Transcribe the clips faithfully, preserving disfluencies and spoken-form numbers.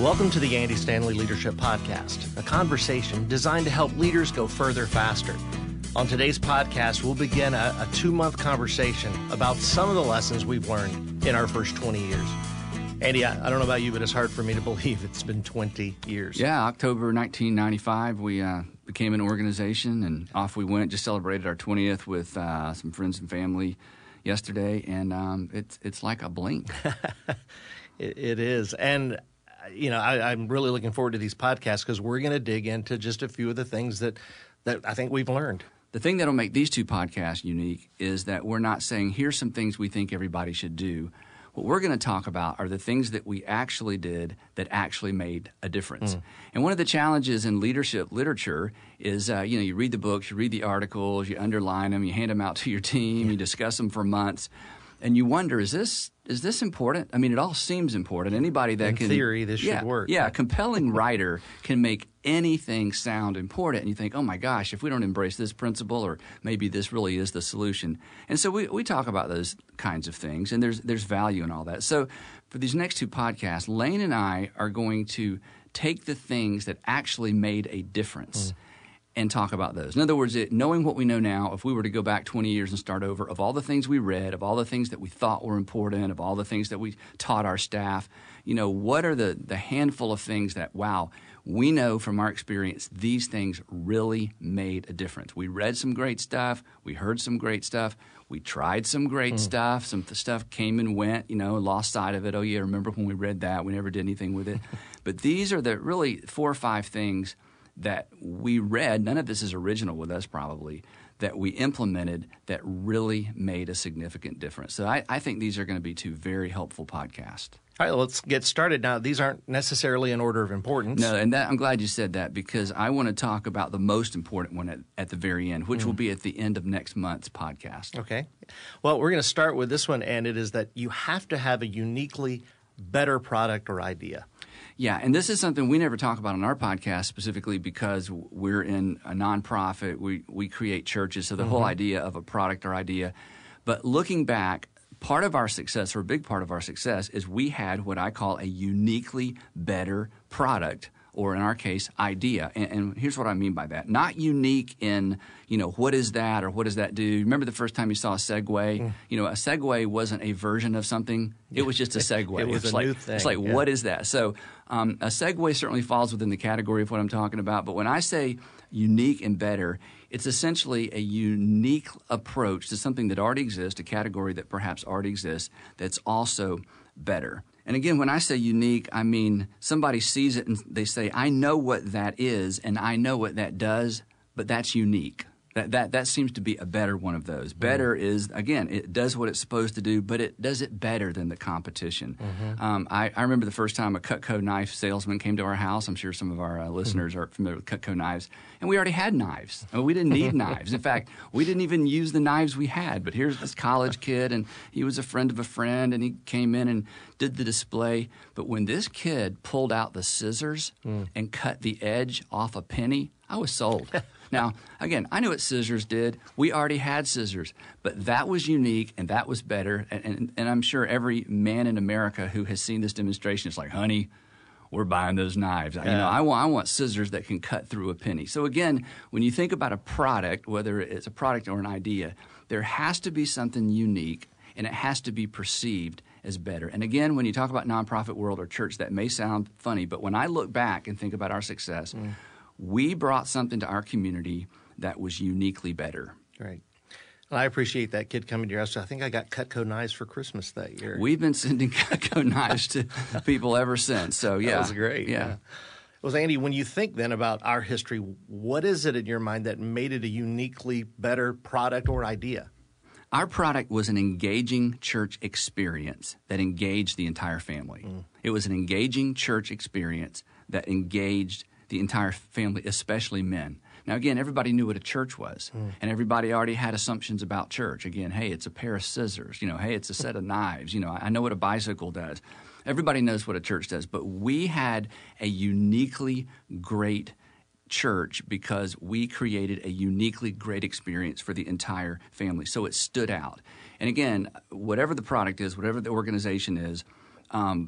Welcome to the Andy Stanley Leadership Podcast, a conversation designed to help leaders go further faster. On today's podcast, we'll begin a, a two-month conversation about some of the lessons we've learned in our first twenty years. Andy, I, I don't know about you, but it's hard for me to believe it's been twenty years. Yeah, October nineteen ninety-five, we uh, became an organization, and off we went. Just celebrated our twentieth with uh, some friends and family yesterday, and um, it's it's like a blink. it, it is, and you know, I, I'm really looking forward to these podcasts because we're going to dig into just a few of the things that that I think we've learned. The thing that will make these two podcasts unique is that we're not saying, here's some things we think everybody should do. What we're going to talk about are the things that we actually did that actually made a difference. Mm. And one of the challenges in leadership literature is, uh, you know, you read the books, you read the articles, you underline them, you hand them out to your team, you discuss them for months, and you wonder, is this is this important? I mean, it all seems important. Anybody that in can— In theory, this yeah, should work. Yeah, a compelling writer can make anything sound important. And you think, oh my gosh, if we don't embrace this principle, or maybe this really is the solution. And so we, we talk about those kinds of things, and there's there's value in all that. So for these next two podcasts, Lane and I are going to take the things that actually made a difference mm. and talk about those. In other words, it, knowing what we know now, if we were to go back twenty years and start over, of all the things we read, of all the things that we thought were important, of all the things that we taught our staff, you know, what are the, the handful of things that, wow, we know from our experience these things really made a difference. We read some great stuff. We heard some great stuff. We tried some great mm. stuff. Some the stuff came and went, you know, lost sight of it. Oh, yeah, remember when we read that? We never did anything with it. But these are the really four or five things that we read. None of this is original with us probably, that we implemented that really made a significant difference. So I, I think these are going to be two very helpful podcasts. All right, let's get started now. These aren't necessarily in order of importance. No, and that, I'm glad you said that, because I want to talk about the most important one at, at the very end, which mm. will be at the end of next month's podcast. Okay. Well, we're going to start with this one, and it is that you have to have a uniquely better product or idea. Yeah, and this is something we never talk about on our podcast specifically because we're in a nonprofit. We, we create churches, so the mm-hmm. whole idea of a product or idea. But looking back, part of our success, or a big part of our success, is we had what I call a uniquely better product, or in our case, idea. And, and here's what I mean by that. Not unique in, you know, what is that or what does that do? Remember the first time you saw a Segway? Mm. You know, a Segway wasn't a version of something. It was just a Segway. It was it's a like, new thing. It's like, yeah. what is that? So um, a Segway certainly falls within the category of what I'm talking about. But when I say unique and better, it's essentially a unique approach to something that already exists, a category that perhaps already exists, that's also better. And again, when I say unique, I mean somebody sees it and they say, I know what that is and I know what that does, but that's unique. That that that seems to be a better one of those. Better mm-hmm. is, again, it does what it's supposed to do, but it does it better than the competition. Mm-hmm. Um, I, I remember the first time a Cutco knife salesman came to our house. I'm sure some of our uh, listeners mm-hmm. are familiar with Cutco knives. And we already had knives. I mean, we didn't need knives. In fact, we didn't even use the knives we had. But here's this college kid, and he was a friend of a friend, and he came in and did the display. But when this kid pulled out the scissors mm. and cut the edge off a penny, I was sold. Now, again, I knew what scissors did. We already had scissors, but that was unique and that was better. And, and, and I'm sure every man in America who has seen this demonstration is like, honey, we're buying those knives. Yeah. You know, I want, I want scissors that can cut through a penny. So again, when you think about a product, whether it's a product or an idea, there has to be something unique and it has to be perceived as better. And again, when you talk about nonprofit world or church, that may sound funny, but when I look back and think about our success, mm. we brought something to our community that was uniquely better. Right. Well, I appreciate that kid coming to your house. I think I got Cutco knives for Christmas that year. We've been sending Cutco knives to people ever since. So, yeah. That was great. Yeah. yeah. Well, Andy, when you think then about our history, what is it in your mind that made it a uniquely better product or idea? Our product was an engaging church experience that engaged the entire family. Mm. It was an engaging church experience that engaged the entire family, especially men. Now, again, everybody knew what a church was, mm. and everybody already had assumptions about church. Again, hey, it's a pair of scissors. You know, hey, it's a set of knives. You know, I know what a bicycle does. Everybody knows what a church does, but we had a uniquely great church because we created a uniquely great experience for the entire family. So it stood out. And again, whatever the product is, whatever the organization is, um,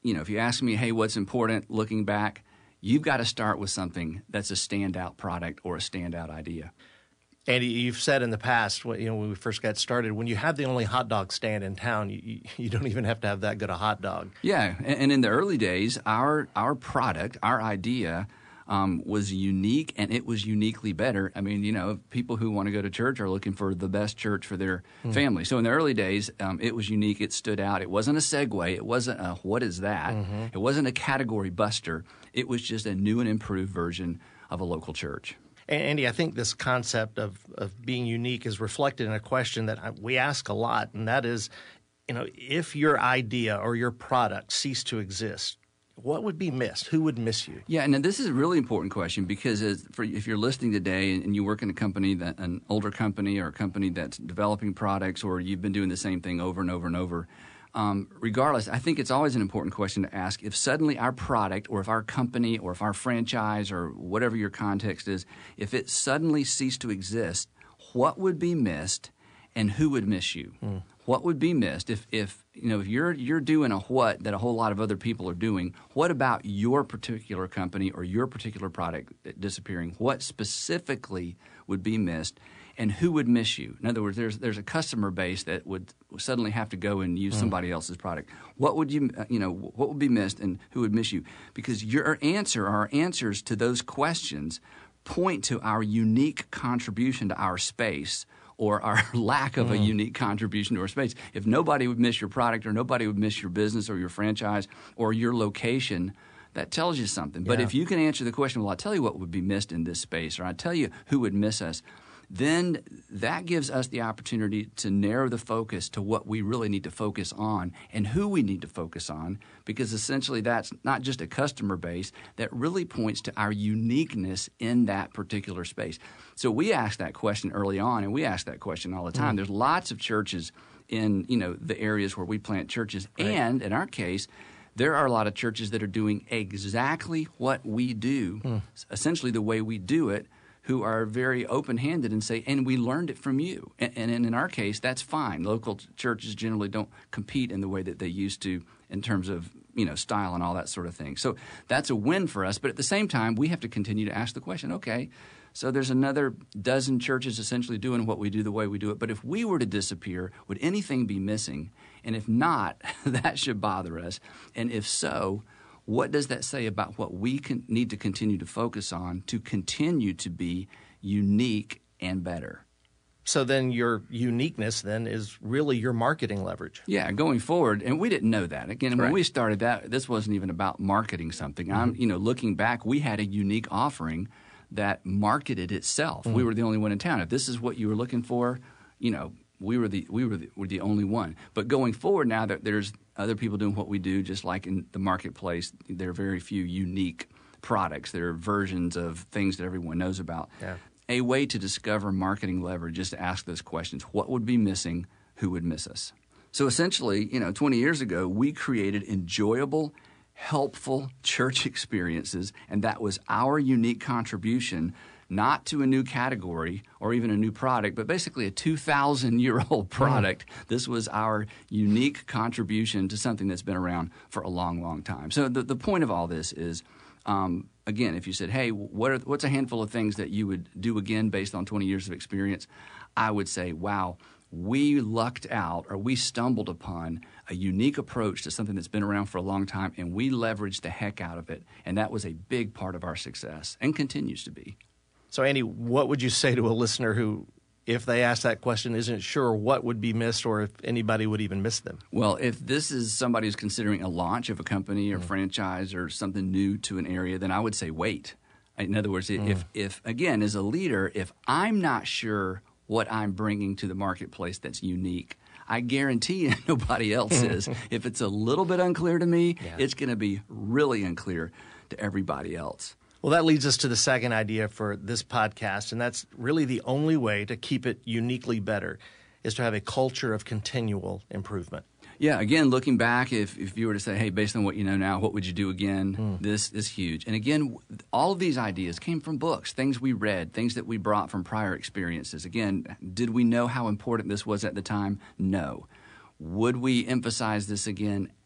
you know, if you ask me, hey, what's important looking back, you've got to start with something that's a standout product or a standout idea. Andy, you've said in the past, you know, when we first got started, when you have the only hot dog stand in town, you, you don't even have to have that good a hot dog. Yeah, and, and in the early days, our our product, our idea um, was unique, and it was uniquely better. I mean, you know, people who want to go to church are looking for the best church for their mm. family. So in the early days, um, it was unique. It stood out. It wasn't a segue. It wasn't a what is that? Mm-hmm. It wasn't a category buster. It was just a new and improved version of a local church. Andy, I think this concept of, of being unique is reflected in a question that I, we ask a lot, and that is, you know, if your idea or your product ceased to exist, what would be missed? Who would miss you? Yeah, and this is a really important question because as for, if you're listening today and you work in a company, that an older company or a company that's developing products, or you've been doing the same thing over and over and over, Um, regardless, I think it's always an important question to ask if suddenly our product or if our company or if our franchise or whatever your context is, if it suddenly ceased to exist, what would be missed and who would miss you? Mm. What would be missed if, if you know if you're you're doing a what that a whole lot of other people are doing? What about your particular company or your particular product disappearing? What specifically would be missed? And who would miss you? In other words, there's there's a customer base that would suddenly have to go and use mm. somebody else's product. What would you you know what would be missed, and who would miss you? Because your answer, our answers to those questions, point to our unique contribution to our space, or our lack of mm. a unique contribution to our space. If nobody would miss your product, or nobody would miss your business, or your franchise, or your location, that tells you something. Yeah. But if you can answer the question, well, I'll tell you what would be missed in this space, or I'll tell you who would miss us, then that gives us the opportunity to narrow the focus to what we really need to focus on and who we need to focus on, because essentially that's not just a customer base, that really points to our uniqueness in that particular space. So we ask that question early on, and we ask that question all the time. Mm. There's lots of churches in, you know, the areas where we plant churches, right. And in our case, there are a lot of churches that are doing exactly what we do, mm. essentially the way we do it, who are very open-handed and say, and we learned it from you. And, and in our case, that's fine. Local churches generally don't compete in the way that they used to in terms of, you know, style and all that sort of thing. So that's a win for us. But at the same time, we have to continue to ask the question, okay, so there's another dozen churches essentially doing what we do the way we do it. But if we were to disappear, would anything be missing? And if not, that should bother us. And if so, what does that say about what we can, need to continue to focus on to continue to be unique and better? So then your uniqueness then is really your marketing leverage. Yeah, going forward, and we didn't know that. Again, right. When we started that, this wasn't even about marketing something. Mm-hmm. I'm, you know, looking back, we had a unique offering that marketed itself. Mm-hmm. We were the only one in town. If this is what you were looking for, you know, we were the we were the, were the only one. But going forward, now that there's other people doing what we do, just like in the marketplace, there are very few unique products. There are versions of things that everyone knows about. Yeah. A way to discover marketing leverage is to ask those questions. What would be missing? Who would miss us? So essentially, you know, twenty years ago, we created enjoyable, helpful church experiences, and that was our unique contribution, not to a new category or even a new product, but basically a two thousand year old product. Mm. This was our unique contribution to something that's been around for a long, long time. So the, the point of all this is, um, again, if you said, hey, what are, what's a handful of things that you would do again based on twenty years of experience? I would say, wow, we lucked out, or we stumbled upon a unique approach to something that's been around for a long time, and we leveraged the heck out of it. And that was a big part of our success and continues to be. So, Andy, what would you say to a listener who, if they ask that question, isn't sure what would be missed or if anybody would even miss them? Well, if this is somebody who's considering a launch of a company or mm. franchise or something new to an area, then I would say wait. In other words, mm. if, if again, as a leader, if I'm not sure what I'm bringing to the marketplace that's unique, I guarantee you nobody else is. If it's a little bit unclear to me, yeah. it's going to be really unclear to everybody else. Well, that leads us to the second idea for this podcast, and that's really the only way to keep it uniquely better is to have a culture of continual improvement. Yeah, again, looking back, if, if you were to say, hey, based on what you know now, what would you do again? Mm. This is huge. And again, all of these ideas came from books, things we read, things that we brought from prior experiences. Again, did we know how important this was at the time? No. Would we emphasize this again?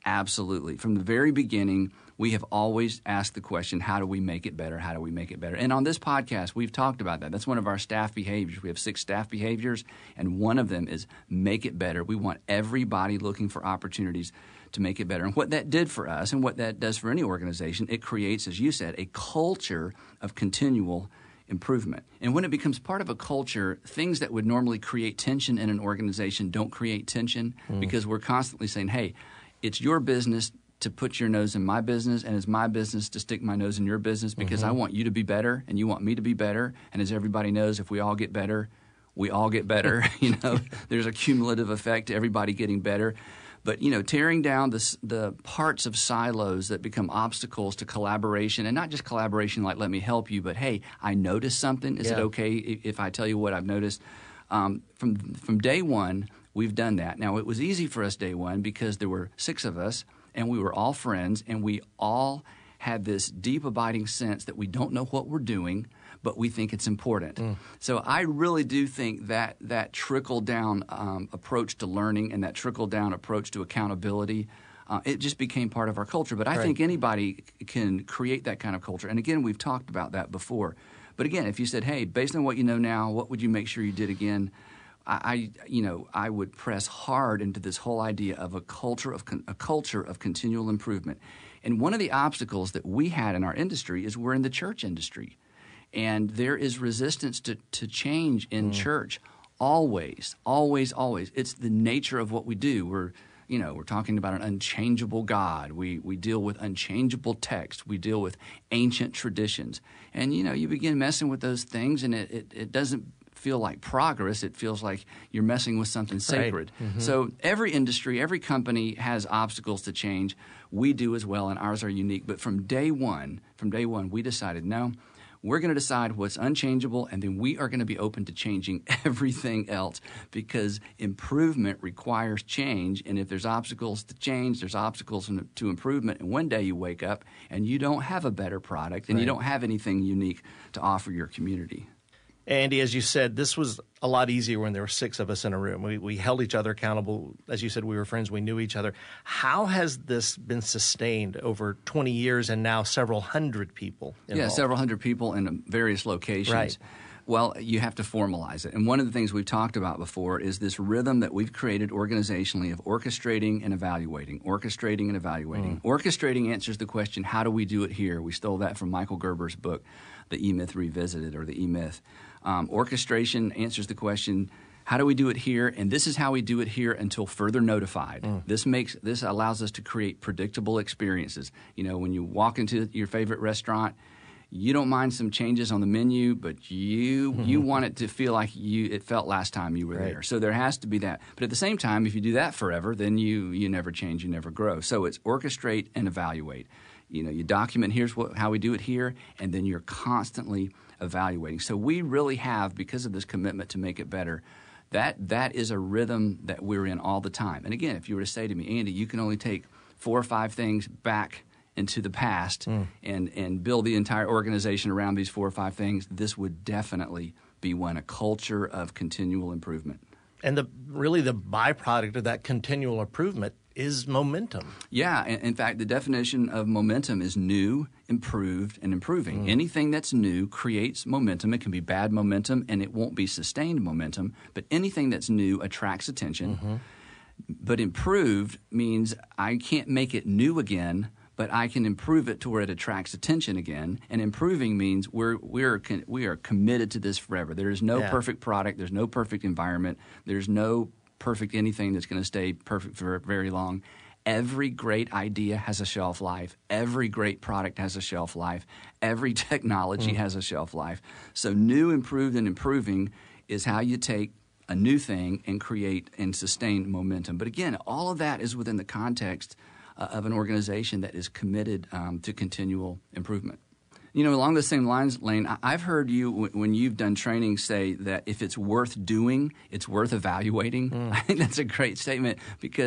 Absolutely. From the very beginning, we have always asked the question, how do we make it better? How do we make it better? And on this podcast, we've talked about that. That's one of our staff behaviors. We have six staff behaviors, and one of them is make it better. We want everybody looking for opportunities to make it better. And what that did for us, and what that does for any organization, it creates, as you said, a culture of continual improvement. And when it becomes part of a culture, things that would normally create tension in an organization don't create tension mm. because we're constantly saying, hey, it's your business to put your nose in my business, and it's my business to stick my nose in your business because mm-hmm. I want you to be better and you want me to be better. And as everybody knows, if we all get better, we all get better. You know, there's a cumulative effect to everybody getting better. But, you know, tearing down the, the parts of silos that become obstacles to collaboration, and not just collaboration like let me help you, but, hey, I noticed something. Is yeah. it okay if I tell you what I've noticed? Um, from from day one, we've done that. Now, it was easy for us day one because there were six of us, and we were all friends, and we all had this deep abiding sense that we don't know what we're doing, but we think it's important. Mm. So I really do think that that trickle-down um, approach to learning and that trickle-down approach to accountability, uh, it just became part of our culture. But I right. think anybody can create that kind of culture. And again, we've talked about that before. But again, if you said, hey, based on what you know now, what would you make sure you did again? I, you know, I would press hard into this whole idea of a culture of con- a culture of continual improvement. And one of the obstacles that we had in our industry is we're in the church industry, and there is resistance to, to change in mm. church. Always, always, always. It's the nature of what we do. We're, you know, we're talking about an unchangeable God. We we deal with unchangeable text. We deal with ancient traditions, and you know, you begin messing with those things, and it it, it doesn't feel like progress. It feels like you're messing with something sacred. Right. Mm-hmm. So every industry, every company has obstacles to change. We do as well, and ours are unique. But from day one, from day one, we decided, no, we're going to decide what's unchangeable, and then we are going to be open to changing everything else because improvement requires change. And if there's obstacles to change, there's obstacles to improvement. And one day you wake up and you don't have a better product and right. you don't have anything unique to offer your community. Andy, as you said, this was a lot easier when there were six of us in a room. We we held each other accountable. As you said, we were friends. We knew each other. How has this been sustained over twenty years and now several hundred people involved? Yeah, several hundred people in various locations. Right. Well, you have to formalize it. And one of the things we've talked about before is this rhythm that we've created organizationally of orchestrating and evaluating, orchestrating and evaluating. Mm. Orchestrating answers the question, how do we do it here? We stole that from Michael Gerber's book, The E-Myth Revisited, or The E-Myth. Um, orchestration answers the question, how do we do it here? And this is how we do it here until further notified. Mm. This makes this allows us to create predictable experiences. You know, when you walk into your favorite restaurant, you don't mind some changes on the menu, but you mm-hmm. you want it to feel like you it felt last time you were right. there. So there has to be that. But at the same time, if you do that forever, then you you never change, you never grow. So it's orchestrate and evaluate. You know, you document here's what how we do it here, and then you're constantly evaluating. So we really have, because of this commitment to make it better, that that is a rhythm that we're in all the time. And again, if you were to say to me, Andy, you can only take four or five things back into the past mm. and, and build the entire organization around these four or five things, this would definitely be one, a culture of continual improvement. And the really the byproduct of that continual improvement is momentum. Yeah. In, in fact, the definition of momentum is new, improved, and improving. Mm. Anything that's new creates momentum. It can be bad momentum, and it won't be sustained momentum. But anything that's new attracts attention. Mm-hmm. But improved means I can't make it new again, but I can improve it to where it attracts attention again. And improving means we're we're we are committed to this forever. There is no yeah. perfect product. There's no perfect environment. There's no perfect anything that's going to stay perfect for very long. Every great idea has a shelf life. Every great product has a shelf life. Every technology mm. has a shelf life. So new, improved, and improving is how you take a new thing and create and sustain momentum. But again, all of that is within the context uh, of an organization that is committed um, to continual improvement. You know, along the same lines, Lane, I've heard you, w- when you've done training, say that if it's worth doing, it's worth evaluating. Mm. I think that's a great statement because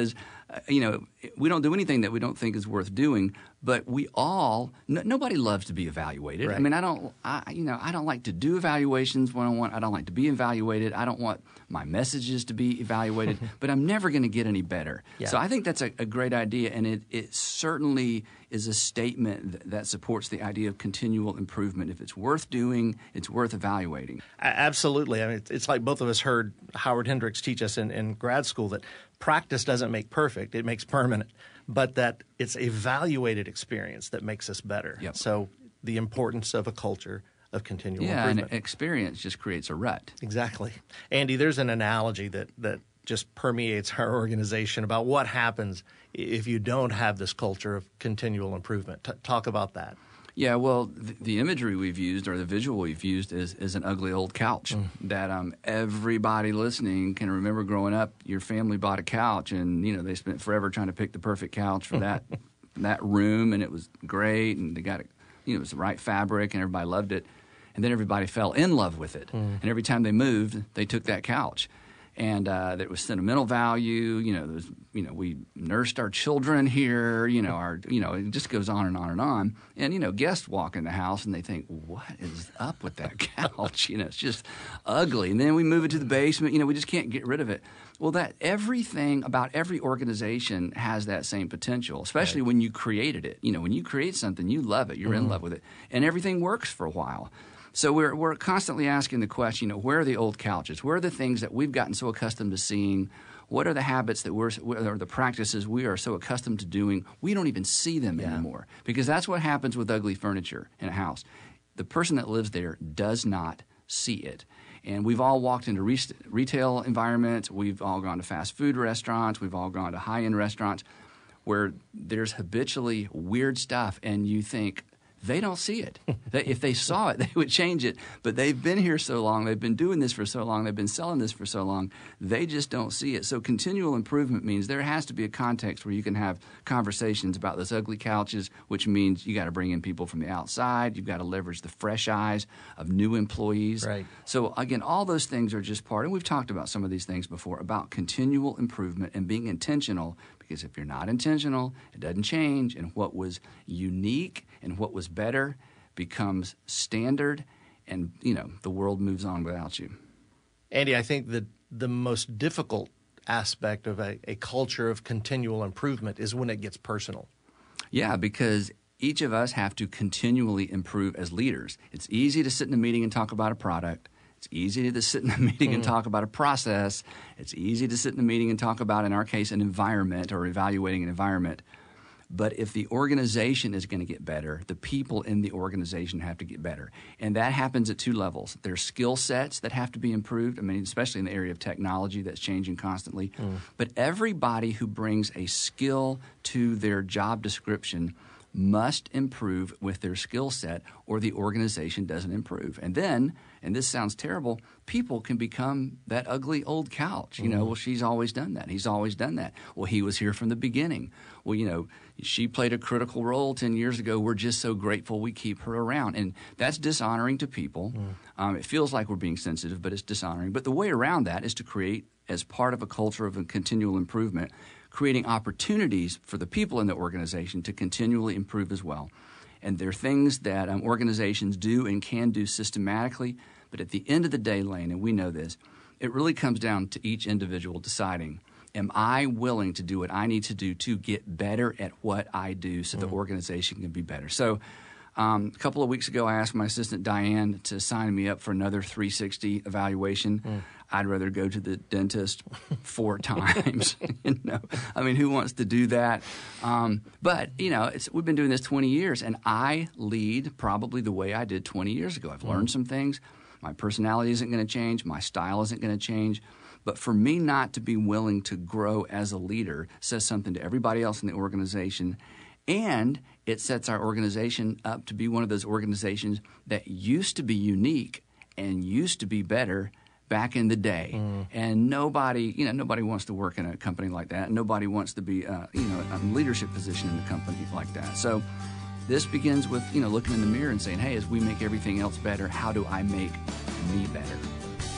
uh, you know, we don't do anything that we don't think is worth doing. But we all, n- nobody loves to be evaluated. Right. I mean, I don't, I, you know, I don't like to do evaluations one on one. I don't like to be evaluated. I don't want my messages to be evaluated. But I'm never going to get any better. Yeah. So I think that's a, a great idea, and it, it certainly is a statement th- that supports the idea of continual improvement. If it's worth doing, it's worth evaluating. A- Absolutely. I mean, it's- it's like both of us heard Howard Hendricks teach us in, in grad school that practice doesn't make perfect; it makes permanent. But that it's evaluated experience that makes us better. Yep. So the importance of a culture of continual Yeah, improvement. and experience just creates a rut. Exactly. Andy, there's an analogy that, that just permeates our organization about what happens if you don't have this culture of continual improvement. T- talk about that. Yeah, well, the, the imagery we've used or the visual we've used is, is an ugly old couch Mm. that um, everybody listening can remember growing up. Your family bought a couch, and you know they spent forever trying to pick the perfect couch for that that room, and it was great, and they got it, you know, it was the right fabric, and everybody loved it, and then everybody fell in love with it, Mm. and every time they moved, they took that couch. And uh, there was sentimental value. You know, there's, you know, we nursed our children here. You know, our, you know, it just goes on and on and on. And you know, guests walk in the house and they think, "What is up with that couch?" You know, it's just ugly. And then we move it to the basement. You know, we just can't get rid of it. Well, that everything about every organization has that same potential, especially Right. when you created it. You know, when you create something, you love it. You're Mm-hmm. in love with it, and everything works for a while. So we're we're constantly asking the question, you know, where are the old couches? Where are the things that we've gotten so accustomed to seeing? What are the habits that we're, or the practices we are so accustomed to doing? We don't even see them Yeah. anymore, because that's what happens with ugly furniture in a house. The person that lives there does not see it. And we've all walked into re- retail environments. We've all gone to fast food restaurants. We've all gone to high-end restaurants where there's habitually weird stuff, and you think, they don't see it. They, if they saw it, they would change it. But they've been here so long, they've been doing this for so long, they've been selling this for so long, they just don't see it. So continual improvement means there has to be a context where you can have conversations about those ugly couches, which means you got to bring in people from the outside. You've got to leverage the fresh eyes of new employees. Right. So again, all those things are just part, and we've talked about some of these things before, about continual improvement and being intentional. Because if you're not intentional, it doesn't change, and what was unique and what was better becomes standard, and you know the world moves on without you. Andy, I think that the most difficult aspect of a, a culture of continual improvement is when it gets personal. Yeah, because each of us have to continually improve as leaders. It's easy to sit in a meeting and talk about a product. It's easy to sit in a meeting and talk about a process. It's easy to sit in a meeting and talk about, in our case, an environment or evaluating an environment. But if the organization is going to get better, the people in the organization have to get better. And that happens at two levels. There's skill sets that have to be improved, I mean, especially in the area of technology that's changing constantly. Mm. But everybody who brings a skill to their job description must improve with their skill set, or the organization doesn't improve. And then, and this sounds terrible, people can become that ugly old couch. You know, mm-hmm. well, she's always done that. He's always done that. Well, he was here from the beginning. Well, you know, she played a critical role ten years ago. We're just so grateful we keep her around. And that's dishonoring to people. Mm. Um, it feels like we're being sensitive, but it's dishonoring. But the way around that is to create, as part of a culture of a continual improvement, creating opportunities for the people in the organization to continually improve as well. And there are things that um, organizations do and can do systematically, but at the end of the day, Lane, and we know this, it really comes down to each individual deciding, am I willing to do what I need to do to get better at what I do so mm. the organization can be better? So um, a couple of weeks ago, I asked my assistant, Diane, to sign me up for another three sixty evaluation. Mm. I'd rather go to the dentist four times. You know, I mean, who wants to do that? Um, but you know, it's, we've been doing this twenty years, and I lead probably the way I did twenty years ago. I've learned mm. some things. My personality isn't going to change. My style isn't going to change. But for me not to be willing to grow as a leader says something to everybody else in the organization, and it sets our organization up to be one of those organizations that used to be unique and used to be better back in the day. Mm. And nobody, you know, nobody wants to work in a company like that. Nobody wants to be, uh, you know, a leadership position in a company like that. So this begins with, you know, looking in the mirror and saying, hey, as we make everything else better, how do I make me better?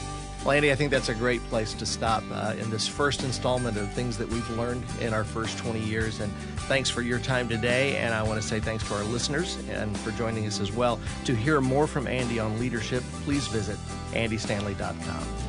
Well, Andy, I think that's a great place to stop uh, in this first installment of things that we've learned in our first twenty years. And thanks for your time today. And I want to say thanks to our listeners and for joining us as well. To hear more from Andy on leadership, please visit andy stanley dot com.